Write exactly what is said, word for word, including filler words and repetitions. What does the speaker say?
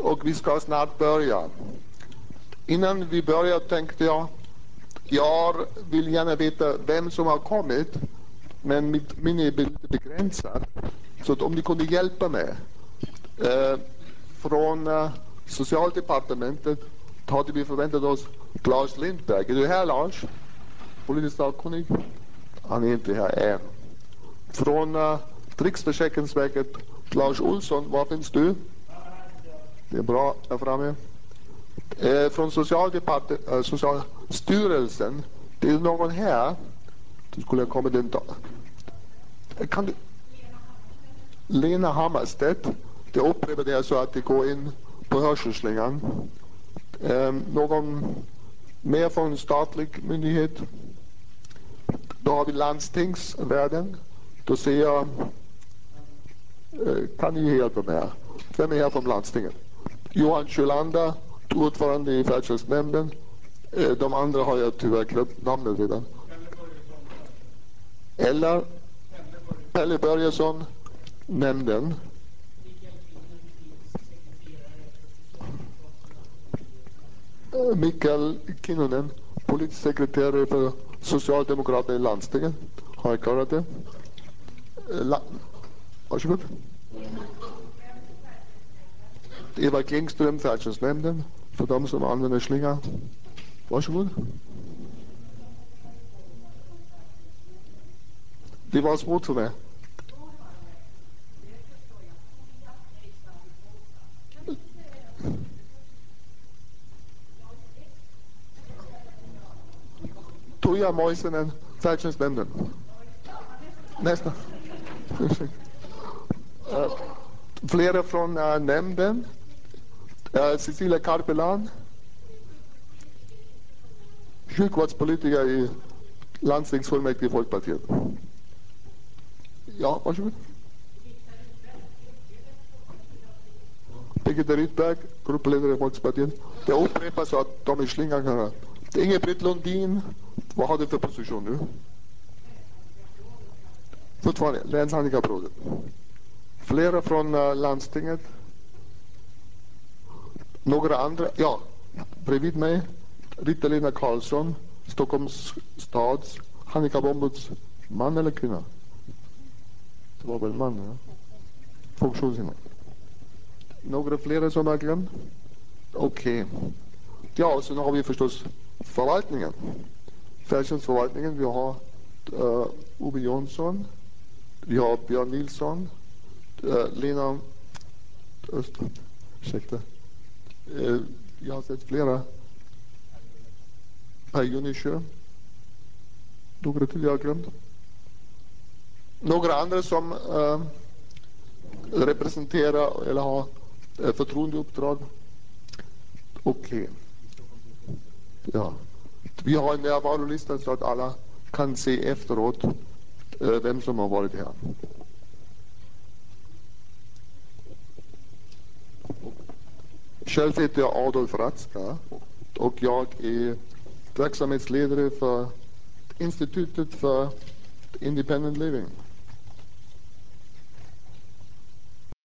och vi ska snart börja. Innan vi börjar tänkte jag, jag vill gärna veta vem som har kommit, men mitt minne är lite begränsat. Så att om ni kunde hjälpa mig. Eh, från eh, Socialdepartementet hade vi förväntat oss Lars Lindberg. Är du här, Lars? Politiskt sakkunnig? Han är inte här än. Från uh, Riksförsäkringsverket, Lars Olsson, var finns du? Det är bra, där framme. Eh, från Socialdepartementet, äh, Socialstyrelsen, det är någon här. Då skulle jag komma den dag. Kan du? Lena Hammarstedt. Det upprepar det så att det går in på hörselslingan. Eh, någon mer från statlig myndighet? Då har vi landstingsvärlden. Då ser jag, eh, kan ni hjälpa mig? Vem är här från landstinget? Johan Kjölander, ordförande i färdtjänstnämnden. Eh, de andra har jag tyvärr glömt namnet redan. Eller Pelle Börjesson, nämnden. Eh, Mikael Kinnunen, politisk sekreterare för Socialdemokraterna i landstinget. Har jag klarat det? Eh, la- Varsågod. Eva Klingström, färdtjänstnämnden, för de som använder slinga. Varsågod. Det var svårt för mig. Tuija Moisenen, färdtjänstnämnden. Nästa. uh, flera från uh, nämnden. Uh, Cecilia Karpelan. Sjukvårdspolitiker i landstingsfullmäktige i Folkpartiet. Ja, varsågod. Birgitta Rydberg, gruppledare i Folkpartiet. Det upprepas så att de är slingan. Inge-Britt Lundin, vad har du för position nu? Fortfarande, länshandikapprådet. Flera från uh, landstinget. Några andra, ja, bredvid mig, Rita-Lena Karlsson, Stockholms stads handikappombudsman eller kvinna? Det var väl man, ja. Funktionshinder. Några fler som har glömt? Okej. Okay. Ja, och sen har vi förstås förvaltningen. Färdtjänstförvaltningen, vi har uh, Ove Jonsson, vi har Björn Nilsson, uh, Lena Öst, ursäkta. Uh, jag har sett flera. Per Junisjö. Några till jag har glömt. Några andra som uh, representerar eller har uh, förtroendeuppdrag. Okej. Okay. Ja. Vi har en närvarolista så att alla kan se efteråt uh, vem som har varit här. Själv heter jag Adolf Ratzka och jag är verksamhetsledare för Institutet för Independent Living.